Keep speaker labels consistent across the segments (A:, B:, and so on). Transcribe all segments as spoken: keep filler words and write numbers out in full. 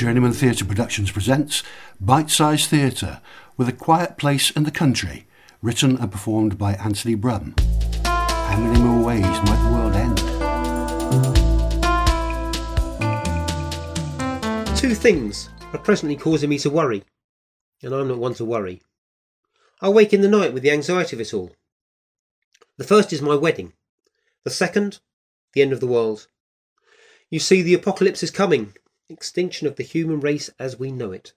A: Journeyman Theatre Productions presents Bite-Sized Theatre with A Quiet Place in the Country, written and performed by Anthony Brum. How many more ways might the world end?
B: Two things are presently causing me to worry, and I'm not one to worry. I wake in the night with the anxiety of it all. The first is my wedding. The second, the end of the world. You see, the apocalypse is coming. Extinction of the human race as we know it.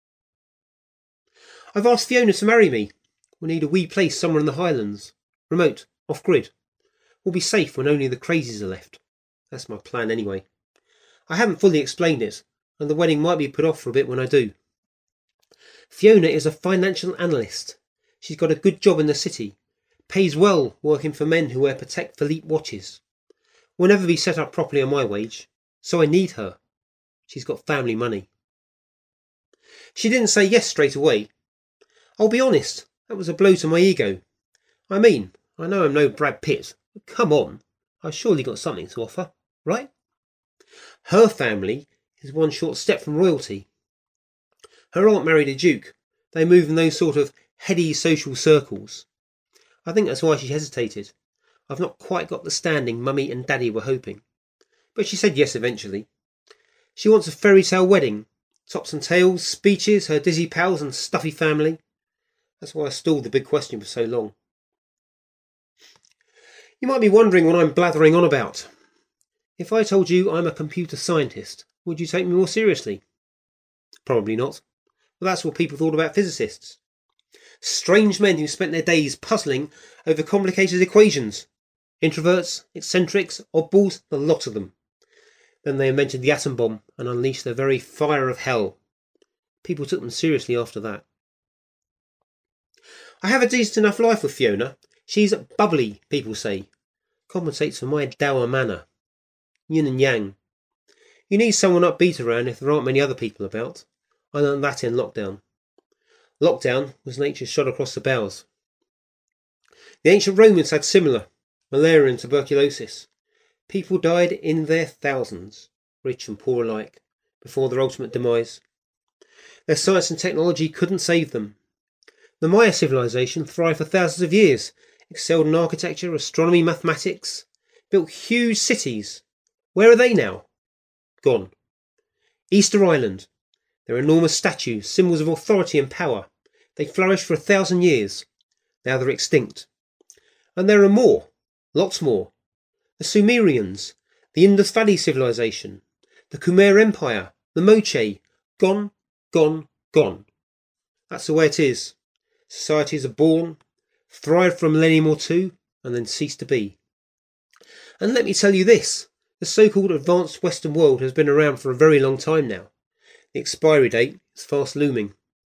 B: I've asked Fiona to marry me. We need a wee place somewhere in the Highlands. Remote, off-grid. We'll be safe when only the crazies are left. That's my plan anyway. I haven't fully explained it, and the wedding might be put off for a bit when I do. Fiona is a financial analyst. She's got a good job in the city. Pays well working for men who wear Patek Philippe watches. Will never be set up properly on my wage, so I need her. She's got family money. She didn't say yes straight away. I'll be honest, that was a blow to my ego. I mean, I know I'm no Brad Pitt, but come on, I've surely got something to offer, right? Her family is one short step from royalty. Her aunt married a duke. They move in those sort of heady social circles. I think that's why she hesitated. I've not quite got the standing Mummy and Daddy were hoping. But she said yes eventually. She wants a fairy tale wedding. Tops and tails, speeches, her dizzy pals and stuffy family. That's why I stalled the big question for so long. You might be wondering what I'm blathering on about. If I told you I'm a computer scientist, would you take me more seriously? Probably not. But that's what people thought about physicists. Strange men who spent their days puzzling over complicated equations. Introverts, eccentrics, oddballs, the lot of them. Then they invented the atom bomb and unleashed the very fire of hell. People took them seriously after that. I have a decent enough life with Fiona. She's bubbly, people say. Compensates for my dour manner. Yin and yang. You need someone upbeat around if there aren't many other people about. I learned that in lockdown. Lockdown was nature's shot across the bows. The ancient Romans had similar. Malaria and tuberculosis. People died in their thousands, rich and poor alike, before their ultimate demise. Their science and technology couldn't save them. The Maya civilization thrived for thousands of years, excelled in architecture, astronomy, mathematics, built huge cities. Where are they now? Gone. Easter Island. Their enormous statues, symbols of authority and power. They flourished for a thousand years. Now they're extinct. And there are more, lots more. The Sumerians, the Indus Valley civilization, the Khmer Empire, the Moche, gone, gone, gone. That's the way it is. Societies are born, thrive for a millennium or two, and then cease to be. And let me tell you this, the so-called advanced Western world has been around for a very long time now. The expiry date is fast looming.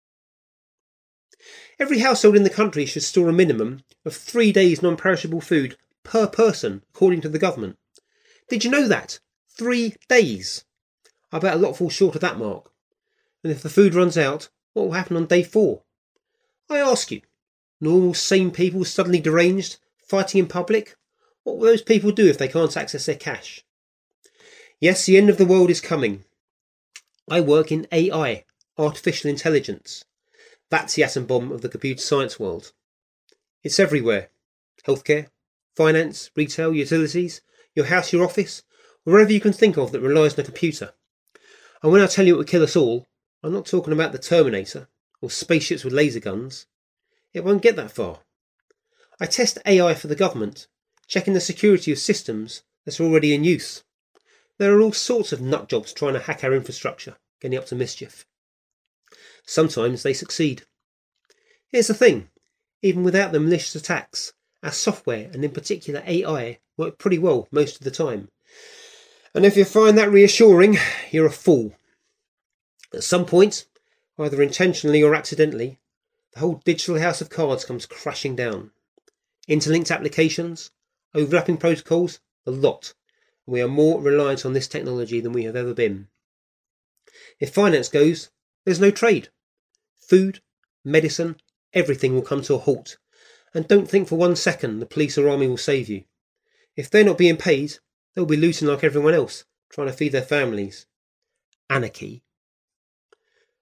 B: Every household in the country should store a minimum of three days non-perishable food per person, according to the government. Did you know that? Three days. I bet a lot fall short of that mark. And if the food runs out, what will happen on day four? I ask you, normal, sane people suddenly deranged, fighting in public? What will those people do if they can't access their cash? Yes, the end of the world is coming. I work in A I, artificial intelligence. That's the atom bomb of the computer science world. It's everywhere. Healthcare, finance, retail, utilities, your house, your office, wherever you can think of that relies on a computer. And when I tell you it will kill us all, I'm not talking about the Terminator or spaceships with laser guns. It won't get that far. I test A I for the government, checking the security of systems that are already in use. There are all sorts of nut jobs trying to hack our infrastructure, getting up to mischief. Sometimes they succeed. Here's the thing, even without the malicious attacks, our software, and in particular A I, work pretty well most of the time. And if you find that reassuring, you're a fool. At some point, either intentionally or accidentally, the whole digital house of cards comes crashing down. Interlinked applications, overlapping protocols, the lot. And we are more reliant on this technology than we have ever been. If finance goes, there's no trade. Food, medicine, everything will come to a halt. And don't think for one second the police or army will save you. If they're not being paid, they'll be looting like everyone else, trying to feed their families. Anarchy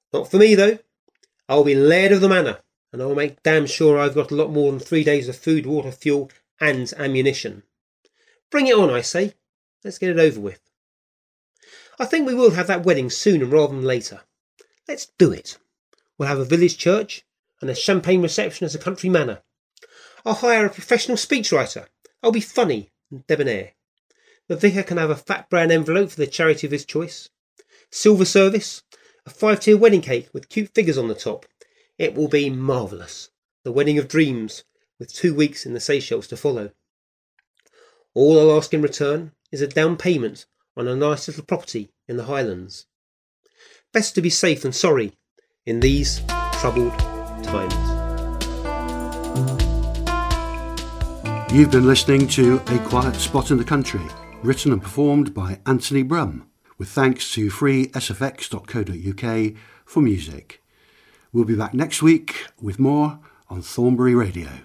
B: Not for me though. I'll be laird of the manor, and I'll make damn sure I've got a lot more than three days of food, water, fuel and ammunition. Bring it on, I say. Let's get it over with. I think we will have that wedding sooner rather than later. Let's do it. We'll have a village church and a champagne reception as a country manor. I'll hire a professional speechwriter. I'll be funny and debonair. The vicar can have a fat brown envelope for the charity of his choice. Silver service, a five-tier wedding cake with cute figures on the top. It will be marvellous. The wedding of dreams, with two weeks in the Seychelles to follow. All I'll ask in return is a down payment on a nice little property in the Highlands. Best to be safe than sorry in these troubled times.
A: You've been listening to A Quiet Spot in the Country, written and performed by Anthony Brum, with thanks to free s f x dot co dot u k for music. We'll be back next week with more on Thornbury Radio.